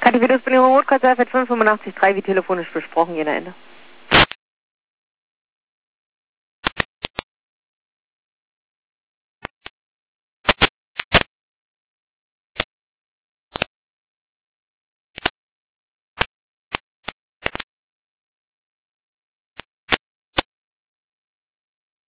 Kathi Videos bin im Rotkonzert mit 585.3 wie telefonisch besprochen, jener Ende.